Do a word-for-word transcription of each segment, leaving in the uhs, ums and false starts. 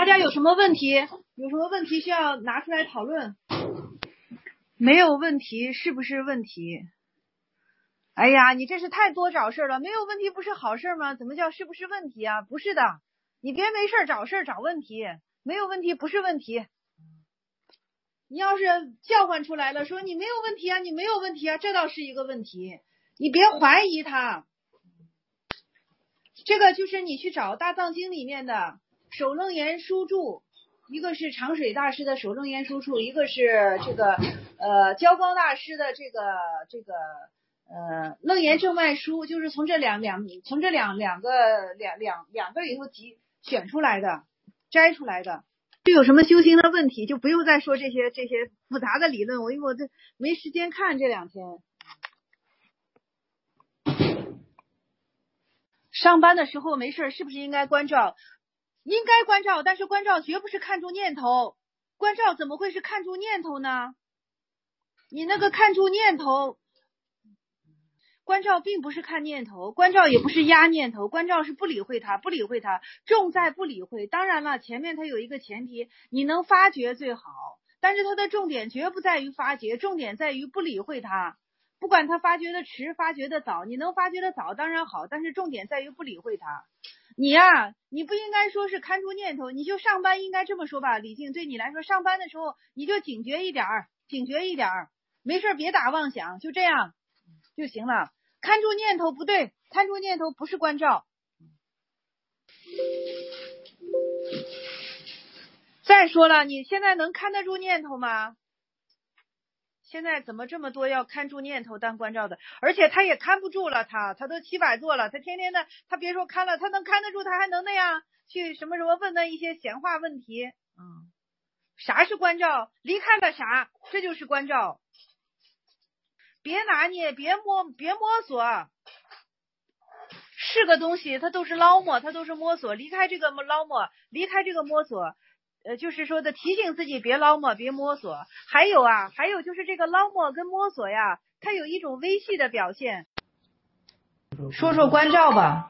家有什么问题？有什么问题需要拿出来讨论？没有问题，是不是问题？哎呀，你这是太多找事了。没有问题不是好事吗？怎么叫是不是问题啊？不是的，你别没事找事找问题。没有问题不是问题。你要是叫唤出来了，说你没有问题啊，你没有问题啊，这倒是一个问题。你别怀疑他。这个就是你去找大藏经里面的首楞严书注，一个是长水大师的首楞严书注，一个是这个呃焦光大师的这个这个呃楞严正脉书，就是从这两两从这两两个两两两个里头集选出来的，摘出来的。就有什么修行的问题，就不用再说这些这些复杂的理论，我因为我这没时间看这两天。上班的时候没事是不是应该关照？应该关照，但是关照绝不是看住念头。关照怎么会是看住念头呢？你那个看住念头，关照并不是看念头，关照也不是压念头，关照是不理会它，不理会它，重在不理会。当然了，前面它有一个前提，你能发觉最好，但是它的重点绝不在于发觉，重点在于不理会它。不管他发觉的迟，发觉的早，你能发觉的早当然好，但是重点在于不理会它。你呀、啊，你不应该说是看住念头，你就上班应该这么说吧，李静，对你来说，上班的时候你就警觉一点儿，警觉一点儿，没事别打妄想，就这样就行了。看住念头不对，看住念头不是关照。再说了，你现在能看得住念头吗？现在怎么这么多要看住念头当关照的？而且他也看不住了，他他都七百座了，他天天的，他别说看了，他能看得住，他还能那样去什么什么问那一些闲话问题。嗯，啥是关照？离开了啥？这就是关照。别拿捏，别摸，别摸索。是个东西，它都是捞摸，它都是摸索。离开这个捞摸，离开这个摸索。呃，就是说的提醒自己别捞摸，别摸索。还有啊，还有就是这个捞摸跟摸索呀，它有一种微细的表现。说说关照吧。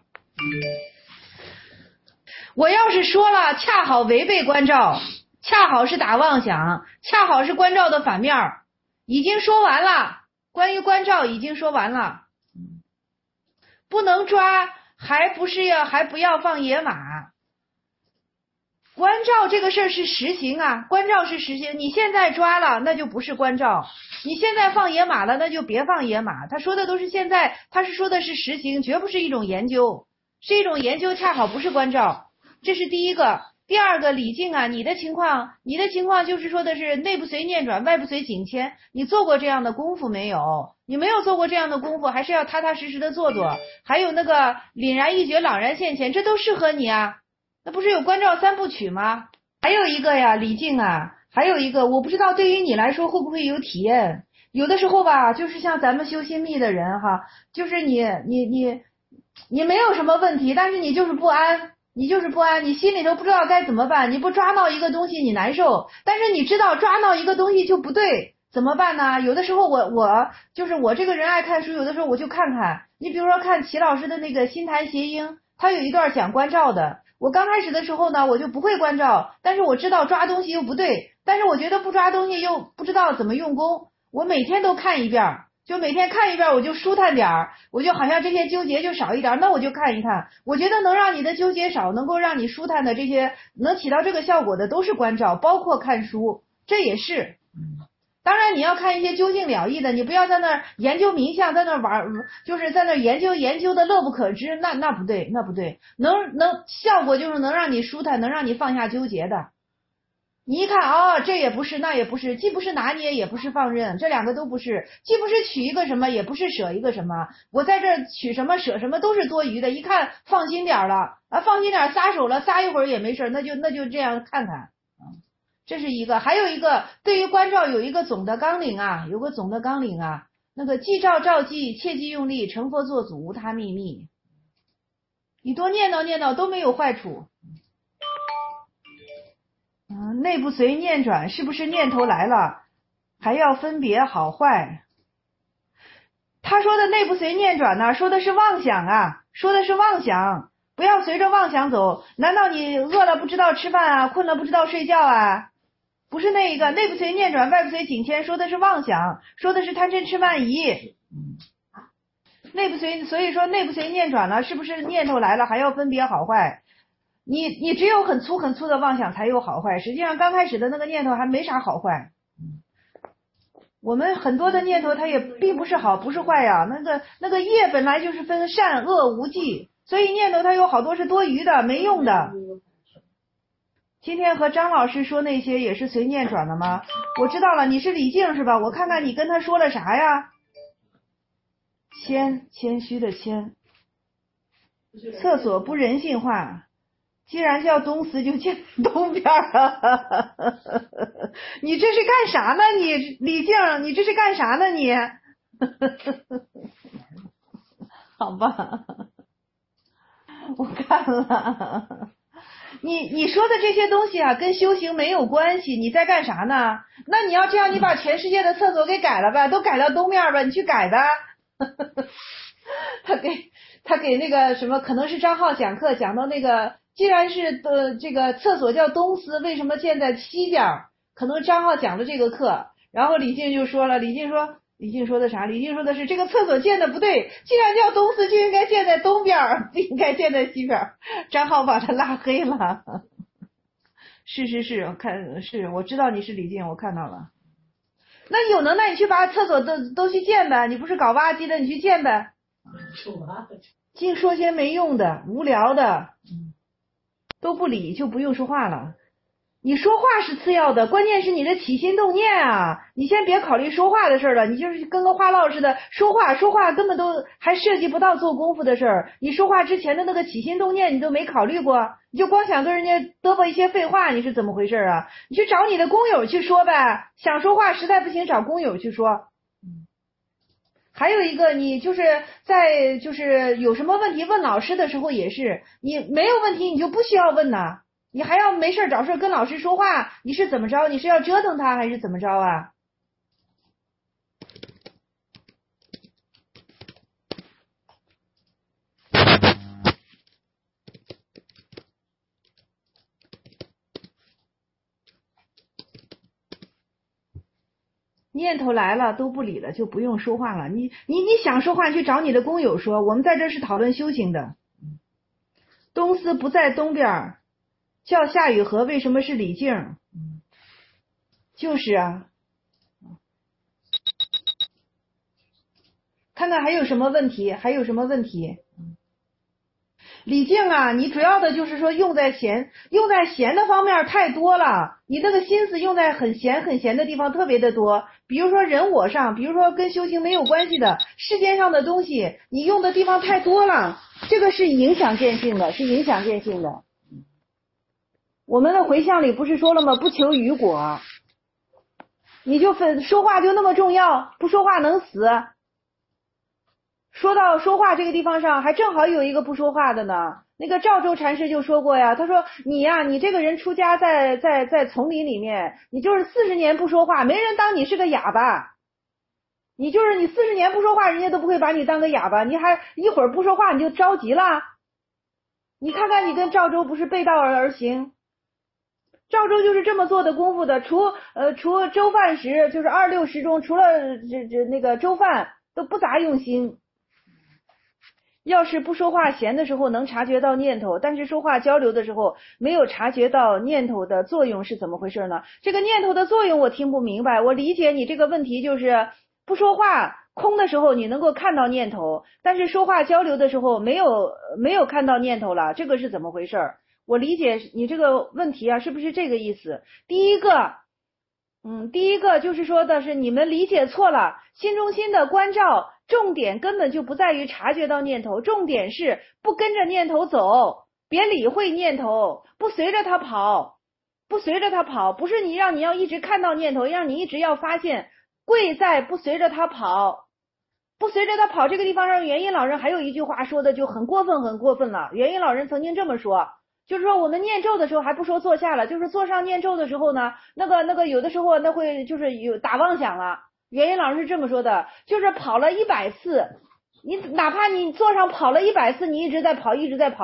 我要是说了，恰好违背关照，恰好是打妄想，恰好是关照的反面。已经说完了，关于关照已经说完了。不能抓，还不是要还不要放野马。关照这个事儿是实行啊，关照是实行。你现在抓了，那就不是关照；你现在放野马了，那就别放野马。他说的都是现在，他是说的是实行，绝不是一种研究，是一种研究，恰好不是关照。这是第一个。第二个，李静啊，你的情况，你的情况就是说的是内不随念转，外不随景迁。你做过这样的功夫没有？你没有做过这样的功夫，还是要踏踏实实的做做。还有那个凛然一觉，朗然现前，这都适合你啊。那不是有关照三部曲吗？还有一个呀，李静啊，还有一个，我不知道对于你来说会不会有体验。有的时候吧，就是像咱们修心密的人哈，就是你你你你没有什么问题，但是你就是不安。你就是不安，你心里头不知道该怎么办，你不抓到一个东西你难受，但是你知道抓到一个东西就不对，怎么办呢？有的时候我我就是我这个人爱看书，有的时候我就看看，你比如说看齐老师的那个心谈谐音，他有一段讲关照的，我刚开始的时候呢我就不会关照，但是我知道抓东西又不对，但是我觉得不抓东西又不知道怎么用功，我每天都看一遍，就每天看一遍，我就舒坦点儿，我就好像这些纠结就少一点，那我就看一看。我觉得能让你的纠结少，能够让你舒坦的这些，能起到这个效果的都是关照，包括看书，这也是。当然你要看一些究竟了义的，你不要在那儿研究冥想，在那儿玩，就是在那儿研究研究的乐不可支，那那不对，那不对。能能效果就是能让你舒坦，能让你放下纠结的。你一看哦，这也不是，那也不是，既不是拿捏，也不是放任，这两个都不是，既不是取一个什么，也不是舍一个什么。我在这取什么舍什么都是多余的，一看放心点了啊，放心点撒手了，撒一会儿也没事，那就那就这样看看。这是一个，还有一个对于关照有一个总的纲领啊，有个总的纲领啊，那个记照照记，切记用力，成佛作祖，无他秘密。你多念叨念叨都没有坏处。嗯，内不随念转，是不是念头来了还要分别好坏？他说的内不随念转呢，说的是妄想啊，说的是妄想。 不要随着妄想走。难道你饿了不知道吃饭啊，困了不知道睡觉啊？不是那一个，内不随念转，外不随景迁，说的是妄想，说的是贪嗔痴慢疑。内不随，所以说内不随念转了，是不是念头来了还要分别好坏？你你只有很粗很粗的妄想才有好坏，实际上刚开始的那个念头还没啥好坏。我们很多的念头它也并不是好不是坏呀，那个那个业本来就是分善恶无记，所以念头它有好多是多余的没用的。今天和张老师说那些也是随念转的吗？我知道了，你是李静是吧？我看看你跟他说了啥呀？谦，谦虚的谦。厕所不人性化，既然叫东司就建东边啊！你这是干啥呢你李静，你这是干啥呢你？好吧，我看了。你你说的这些东西啊，跟修行没有关系，你在干啥呢？那你要这样，你把全世界的厕所给改了吧，都改到东面吧，你去改吧。他给他给那个什么，可能是张浩讲课讲到那个，既然是呃这个厕所叫东司，为什么建在西边？可能张浩讲了这个课，然后李静就说了，李静说。李静说的啥？李静说的是这个厕所建的不对，既然叫东司就应该建在东边，不应该建在西边。张浩把他拉黑了。是是是，我看是我知道你是李静，我看到了。那你有能耐你去把厕所都都去建呗，你不是搞挖机的，你去建呗。净说些没用的、无聊的，都不理就不用说话了。你说话是次要的，关键是你的起心动念啊！你先别考虑说话的事了，你就是跟个话唠似的，说话说话根本都还涉及不到做功夫的事儿。你说话之前的那个起心动念你都没考虑过，你就光想跟人家嘚啵一些废话，你是怎么回事啊？你去找你的工友去说呗，想说话实在不行找工友去说。还有一个，你就是在就是有什么问题问老师的时候也是，你没有问题你就不需要问呐。你还要没事找事跟老师说话，你是怎么着？你是要折腾他还是怎么着啊？念头来了都不理了，就不用说话了。你你你想说话去找你的工友说，我们在这是讨论修行的。东司不在东边，叫夏雨荷为什么是李静？就是啊，看看还有什么问题？还有什么问题？李静啊，你主要的就是说用在闲，用在闲的方面太多了，你那个心思用在很闲很闲的地方特别的多，比如说人我上，比如说跟修行没有关系的世间上的东西，你用的地方太多了，这个是影响见性的，是影响见性的。我们的回向里不是说了吗？不求于果，你就分说话就那么重要，不说话能死。说到说话这个地方上，还正好有一个不说话的呢。那个赵州禅师就说过呀，他说你呀，你这个人出家在在在丛林里面，你就是四十年不说话，没人当你是个哑巴。你就是你四十年不说话，人家都不会把你当个哑巴，你还一会儿不说话你就着急了。你看看你跟赵州不是背道而行？赵州就是这么做的功夫的，除呃除粥饭时，就是二六时中，除了这这那个粥饭都不咋用心。要是不说话闲的时候能察觉到念头，但是说话交流的时候没有察觉到念头的作用是怎么回事呢？这个念头的作用我听不明白，我理解你这个问题就是不说话空的时候你能够看到念头，但是说话交流的时候没有没有看到念头了，这个是怎么回事？我理解你这个问题啊，是不是这个意思？第一个嗯，第一个就是说的是你们理解错了，心中心的关照重点根本就不在于察觉到念头，重点是不跟着念头走，别理会念头，不随着它跑，不随着它跑，不是你让你要一直看到念头，让你一直要发现，贵在不随着它跑，不随着它跑。这个地方上元音老人还有一句话说的就很过分很过分了，元音老人曾经这么说，就是说我们念咒的时候还不说坐下了，就是坐上念咒的时候呢，那个那个有的时候那会就是有打妄想了。元音老师是这么说的，就是跑了一百次，你哪怕你坐上跑了一百次，你一直在跑一直在跑，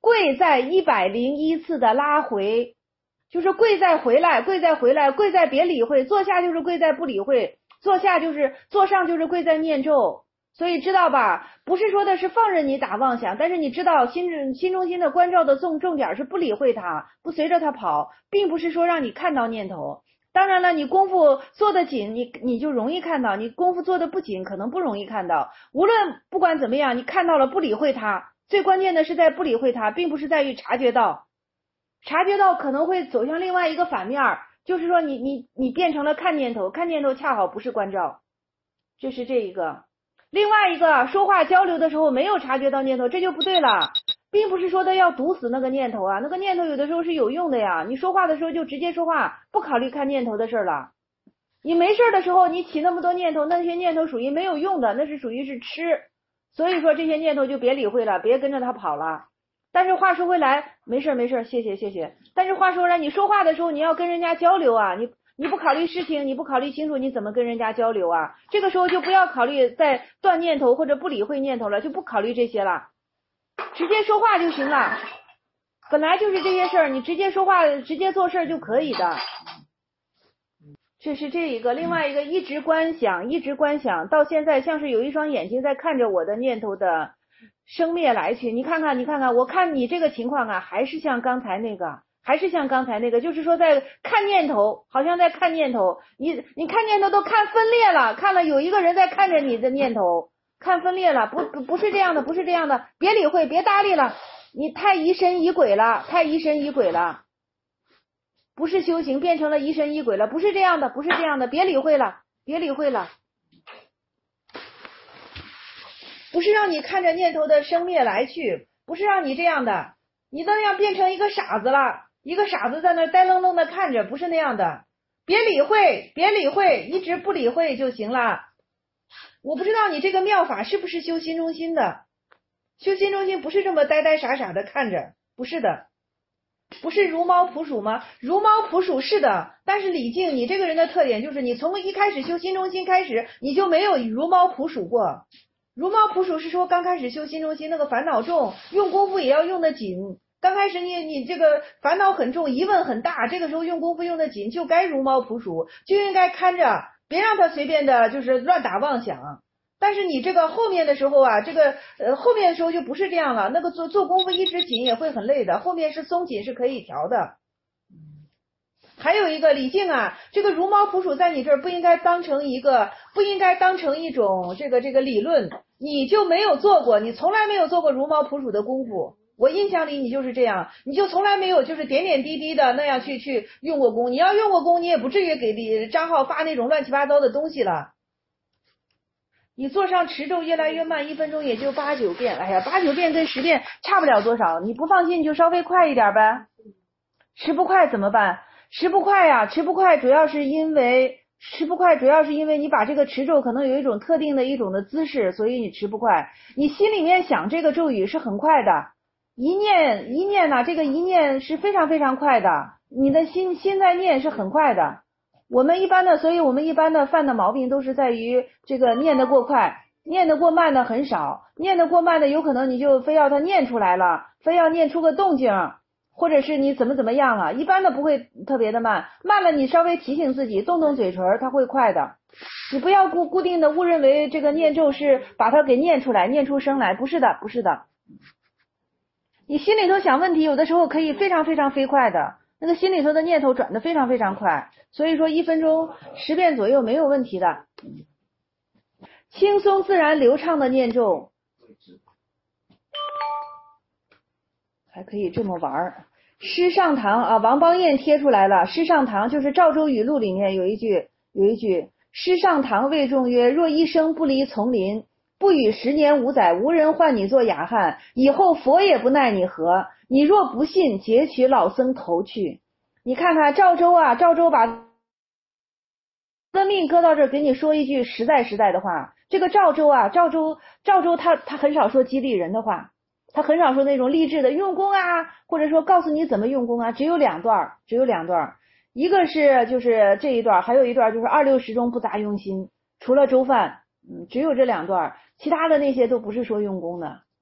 贵在一百零一次的拉回，就是贵在回来，贵在回来，贵在别理会，坐下就是贵在不理会，坐下就是坐上就是贵在念咒。所以知道吧，不是说的是放任你打妄想，但是你知道心心中心的关照的重重点是不理会它，不随着它跑，并不是说让你看到念头。当然了，你功夫做得紧，你你就容易看到；你功夫做得不紧，可能不容易看到。无论不管怎么样，你看到了不理会它，最关键的是在不理会它，并不是在于察觉到。察觉到可能会走向另外一个反面，就是说你你你变成了看念头，看念头恰好不是关照，这是这一个。另外一个，说话交流的时候没有察觉到念头，这就不对了，并不是说的要堵死那个念头啊，那个念头有的时候是有用的呀，你说话的时候就直接说话，不考虑看念头的事了。你没事的时候你起那么多念头，那些念头属于没有用的，那是属于是吃，所以说这些念头就别理会了，别跟着他跑了。但是话说回来，没事没事，谢谢谢谢。但是话说回来，你说话的时候你要跟人家交流啊，你你不考虑事情，你不考虑清楚，你怎么跟人家交流啊？这个时候就不要考虑再断念头或者不理会念头了，就不考虑这些了，直接说话就行了。本来就是这些事儿，你直接说话，直接做事就可以的。这是这一个，另外一个一直观想，一直观想，到现在像是有一双眼睛在看着我的念头的生灭来去。你看看，你看看，我看你这个情况啊，还是像刚才那个。还是像刚才那个，就是说在看念头，好像在看念头，你你看念头都看分裂了，看了有一个人在看着你的念头，看分裂了，不不不是这样的，不是这样的，别理会，别搭理了，你太疑神疑鬼了，太疑神疑鬼了，不是修行，变成了疑神疑鬼了，不是这样的，不是这样的，别理会了，别理会了，不是让你看着念头的生灭来去，不是让你这样的，你都要变成一个傻子了。一个傻子在那呆愣愣的看着，不是那样的，别理会，别理会，一直不理会就行了。我不知道你这个妙法是不是修心中心的，修心中心不是这么呆呆傻傻的看着，不是的，不是如猫扑鼠吗？如猫扑鼠是的，但是李靖，你这个人的特点就是你从一开始修心中心开始，你就没有如猫扑鼠过。如猫扑鼠是说刚开始修心中心那个烦恼重，用功夫也要用得紧。刚开始你你这个烦恼很重，疑问很大，这个时候用功夫用得紧，就该如猫扑鼠，就应该看着，别让他随便的就是乱打妄想。但是你这个后面的时候啊，这个呃后面的时候就不是这样了，那个做做功夫一直紧也会很累的，后面是松紧是可以调的。还有一个李靖啊，这个如猫扑鼠在你这儿不应该当成一个，不应该当成一种这个这个理论，你就没有做过，你从来没有做过如猫扑鼠的功夫。我印象里你就是这样，你就从来没有就是点点滴滴的那样去去用过功，你要用过功，你也不至于给李张浩发那种乱七八糟的东西了。你做上持咒越来越慢，一分钟也就八九遍，哎呀，八九遍跟十遍差不了多少，你不放心你就稍微快一点呗。持不快怎么办？持不快呀，持不快主要是因为持不快主要是因为你把这个持咒可能有一种特定的一种的姿势，所以你持不快。你心里面想这个咒语是很快的，一念一念呢、啊，这个一念是非常非常快的，你的心心在念是很快的。我们一般的，所以我们一般的犯的毛病都是在于这个念得过快，念得过慢的很少，念得过慢的有可能你就非要它念出来了，非要念出个动静，或者是你怎么怎么样了，一般的不会特别的慢，慢了你稍微提醒自己动动嘴唇，它会快的。你不要固固定的误认为这个念咒是把它给念出来，念出声来，不是的，不是的。你心里头想问题有的时候可以非常非常飞快的，那个心里头的念头转得非常非常快，所以说一分钟十遍左右没有问题的。轻松自然流畅的念咒还可以这么玩。诗上堂啊，王邦彦贴出来了，诗上堂就是赵州语录里面有一句有一句诗上堂谓众曰，若一生不离丛林，不与十年五载，无人唤你做雅汉，以后佛也不奈你何，你若不信，截取老僧头去。你看看赵州啊，赵州把的命搁到这儿，给你说一句实在实在的话，这个赵州啊，赵州赵州他他很少说激励人的话，他很少说那种励志的用功啊，或者说告诉你怎么用功啊，只有两段，只有两段，一个是就是这一段，还有一段就是二六时中不杂用心，除了粥饭，嗯，只有这两段，其他的那些都不是说用功的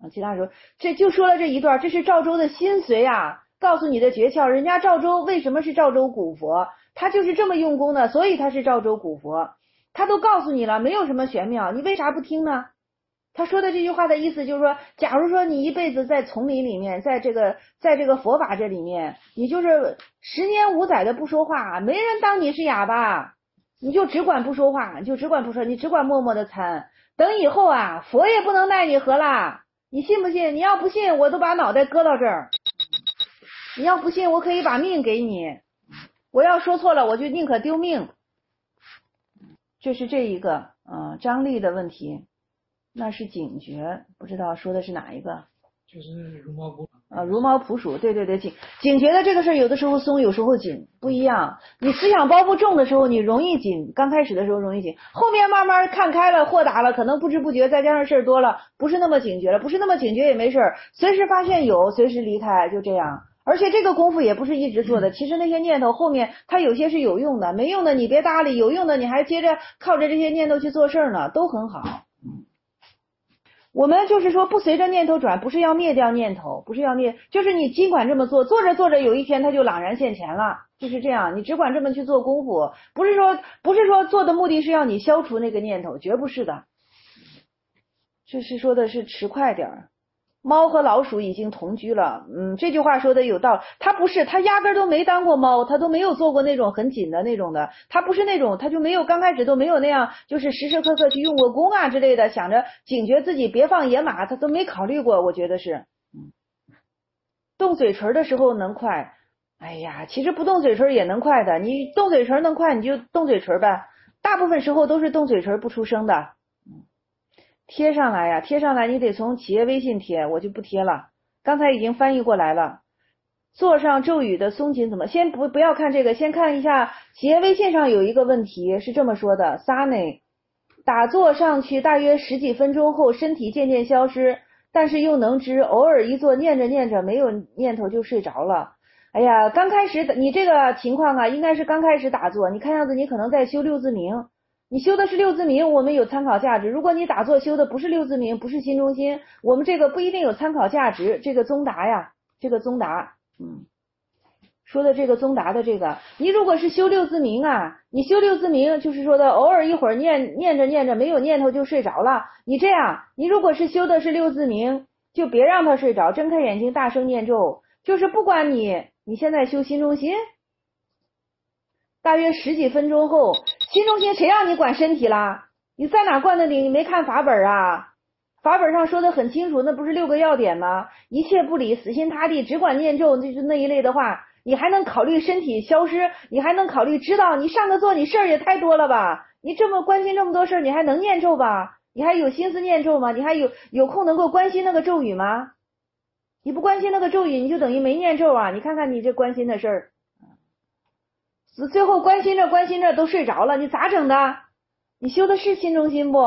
啊，其他说这就说了这一段，这是赵州的心髓啊，告诉你的诀窍。人家赵州为什么是赵州古佛？他就是这么用功的，所以他是赵州古佛。他都告诉你了，没有什么玄妙，你为啥不听呢？他说的这句话的意思就是说，假如说你一辈子在丛林里面，在这个在这个佛法这里面，你就是十年五载的不说话，没人当你是哑巴，你就只管不说话，你就只管不说，你只管默默的参。等以后啊，佛也不能奈你何啦。你信不信？你要不信，我都把脑袋搁到这儿。你要不信，我可以把命给你。我要说错了，我就宁可丢命。这是这一个呃张力的问题，那是警觉，不知道说的是哪一个？ 就是如毛捕呃如毛捕鼠，对对对，警警觉的这个事儿，有的时候松，有时候紧，不一样。你思想包袱重的时候，你容易紧，刚开始的时候容易紧，后面慢慢看开了，豁达了，可能不知不觉再加上事儿多了，不是那么警觉了，不是那么警觉也没事儿，随时发现有，随时离开，就这样。而且这个功夫也不是一直做的，其实那些念头后面它有些是有用的，没用的你别搭理，有用的你还接着靠着这些念头去做事儿呢，都很好。我们就是说不随着念头转，不是要灭掉念头，不是要灭，就是你尽管这么做，做着做着有一天它就朗然现前了，就是这样，你只管这么去做功夫，不是说不是说做的目的是要你消除那个念头，绝不是的。这是说的是迟快点儿。猫和老鼠已经同居了，嗯，这句话说的有道理。他不是，他压根都没当过猫，他都没有做过那种很紧的那种的，他不是那种，他就没有刚开始都没有那样，就是时时刻刻去用过功啊之类的，想着警觉自己别放野马，他都没考虑过，我觉得是。嗯，动嘴唇的时候能快，哎呀，其实不动嘴唇也能快的，你动嘴唇能快你就动嘴唇呗，大部分时候都是动嘴唇不出声的。贴上来呀，贴上来你得从企业微信贴，我就不贴了。刚才已经翻译过来了。坐上咒语的松紧怎么？先不不要看这个，先看一下企业微信上有一个问题是这么说的：撒内打坐上去大约十几分钟后，身体渐渐消失，但是又能知，偶尔一坐念着念着没有念头就睡着了。哎呀，刚开始你这个情况啊，应该是刚开始打坐，你看样子你可能在修六字明。你修的是六字明，我们有参考价值。如果你打坐修的不是六字明，不是心中心，我们这个不一定有参考价值。这个宗达呀，这个宗达，嗯，说的这个宗达的这个，你如果是修六字明啊，你修六字明就是说的偶尔一会儿念念着念着没有念头就睡着了。你这样，你如果是修的是六字明，就别让他睡着，睁开眼睛大声念咒，就是不管你你现在修心中心。大约十几分钟后，心中心谁让你管身体啦？你在哪灌的顶？你没看法本啊？法本上说的很清楚，那不是六个要点吗？一切不理，死心塌地，只管念咒，就是那一类的话，你还能考虑身体消失？你还能考虑知道？你上个座，你事儿也太多了吧？你这么关心这么多事儿，你还能念咒吧？你还有心思念咒吗？你还有有空能够关心那个咒语吗？你不关心那个咒语，你就等于没念咒啊！你看看你这关心的事儿。最后关心着关心着都睡着了，你咋整的？你修的是心中心不？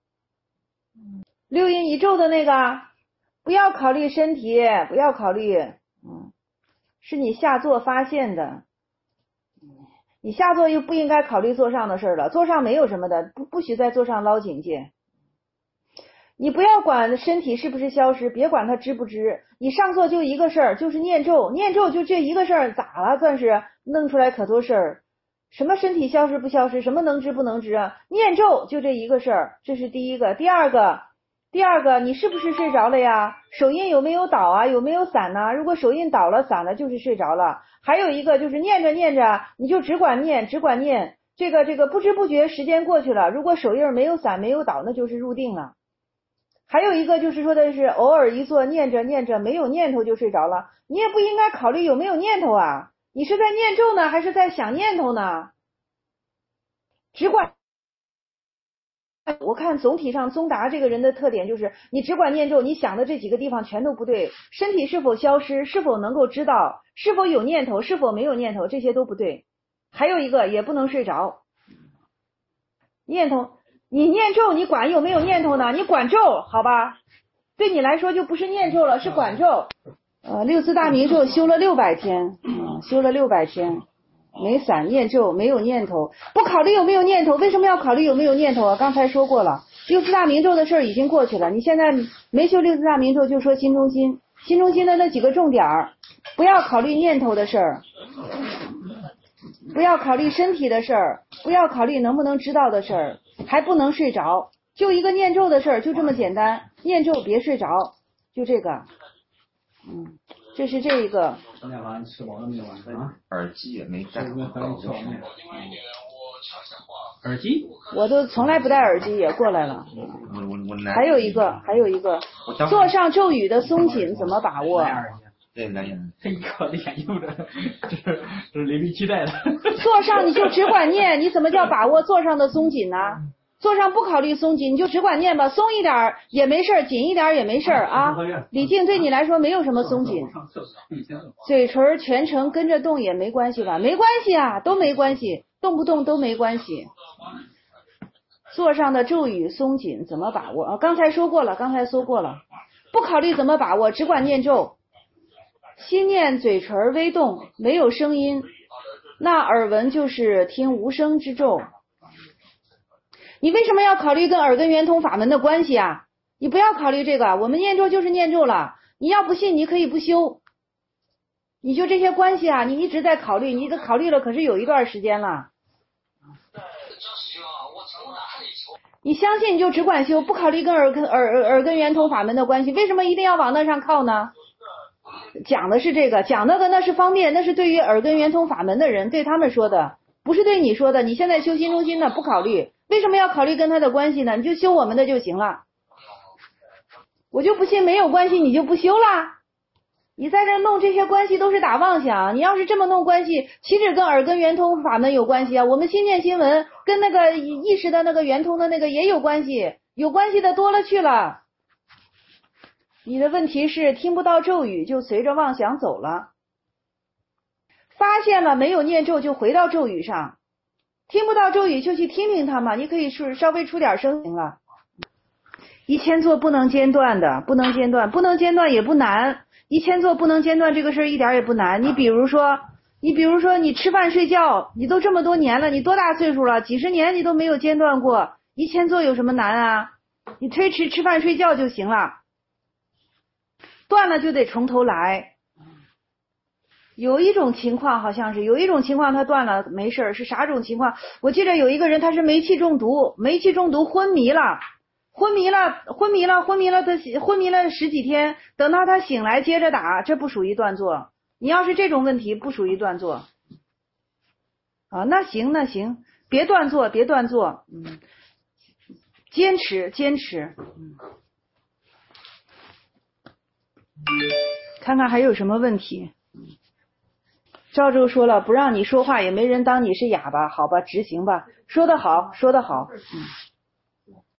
六阴一咒的那个，不要考虑身体，不要考虑，嗯，是你下座发现的。你下座又不应该考虑座上的事了，座上没有什么的，不不许在座上捞警戒。你不要管身体是不是消失，别管它知不知，你上座就一个事儿，就是念咒，念咒就这一个事儿，咋了？算是弄出来可多事儿，什么身体消失不消失，什么能知不能知啊？念咒就这一个事儿，这是第一个。第二个，第二个，你是不是睡着了呀？手印有没有倒啊？有没有散呢？如果手印倒了散了，就是睡着了。还有一个就是念着念着，你就只管念，只管念，这个这个不知不觉时间过去了，如果手印没有散没有倒，那就是入定了。还有一个就是说的是偶尔一坐念着念着没有念头就睡着了，你也不应该考虑有没有念头啊，你是在念咒呢还是在想念头呢？只管，我看总体上宗达这个人的特点就是你只管念咒，你想的这几个地方全都不对，身体是否消失，是否能够知道，是否有念头，是否没有念头，这些都不对。还有一个也不能睡着，念头你念咒，你管有没有念头呢？你管咒，好吧？对你来说就不是念咒了，是管咒。呃，六字大明咒修了六百天，嗯，修了六百天。 没散念咒，没有念头，不考虑有没有念头，为什么要考虑有没有念头啊？刚才说过了，六四大明咒的事儿已经过去了，你现在没修六四大明咒就说心中心，心中心的那几个重点儿，不要考虑念头的事儿，不要考虑身体的事儿，不要考虑能不能知道的事儿，还不能睡着，就一个念咒的事儿，就这么简单，念咒别睡着，就这个，嗯，这是这一个。 今天晚上吃饱了没有啊？ 耳机也没戴。 耳机？ 我都从来不戴耳机也过来了。 我我我还有一个，还有一个，坐上咒语的松紧怎么把握？ 对，蓝牙。 这一个脸用的，这是这是零零七代的。 坐上你就只管念，你怎么叫把握坐上的松紧呢？坐上不考虑松紧，你就只管念吧，松一点也没事，紧一点也没事啊。李静对你来说没有什么松紧，嘴唇全程跟着动也没关系吧？没关系啊，都没关系，动不动都没关系。座上的咒语松紧怎么把握啊？刚才说过了，刚才说过了，不考虑怎么把握，只管念咒，心念嘴唇微动，没有声音，那耳闻就是听无声之咒。你为什么要考虑跟耳根圆通法门的关系啊？你不要考虑这个，我们念咒就是念咒了，你要不信你可以不修，你就这些关系啊，你一直在考虑，你都考虑了可是有一段时间了。你相信你就只管修，不考虑跟耳根耳耳根圆通法门的关系，为什么一定要往那上靠呢？讲的是这个，讲那个那是方便，那是对于耳根圆通法门的人对他们说的，不是对你说的。你现在修心中心的不考虑，为什么要考虑跟他的关系呢？你就修我们的就行了。我就不信没有关系你就不修啦。你在这弄这些关系都是打妄想，你要是这么弄关系，岂止跟耳根圆通法门有关系啊？我们心念心闻跟那个意识的那个圆通的那个也有关系，有关系的多了去了。你的问题是听不到咒语就随着妄想走了，发现了没有念咒就回到咒语上，听不到咒语就去听听它嘛，你可以出稍微出点声行了。一千座不能间断的，不能间断，不能间断也不难，一千座不能间断这个事儿一点也不难。你比如说，你比如说你吃饭睡觉，你都这么多年了，你多大岁数了？几十年你都没有间断过，一千座有什么难啊？你推迟吃饭睡觉就行了，断了就得从头来。有一种情况好像是，有一种情况他断了没事，是啥种情况？我记得有一个人他是煤气中毒，煤气中毒昏迷了。昏迷了，昏迷了，昏迷了，他昏迷了十几天，等到他醒来接着打，这不属于断作。你要是这种问题，不属于断作。啊，那行，那行，别断作，别断作，嗯，坚持，坚持，嗯，看看还有什么问题。赵州说了，不让你说话，也没人当你是哑巴，好吧，执行吧，说得好，说得好，嗯。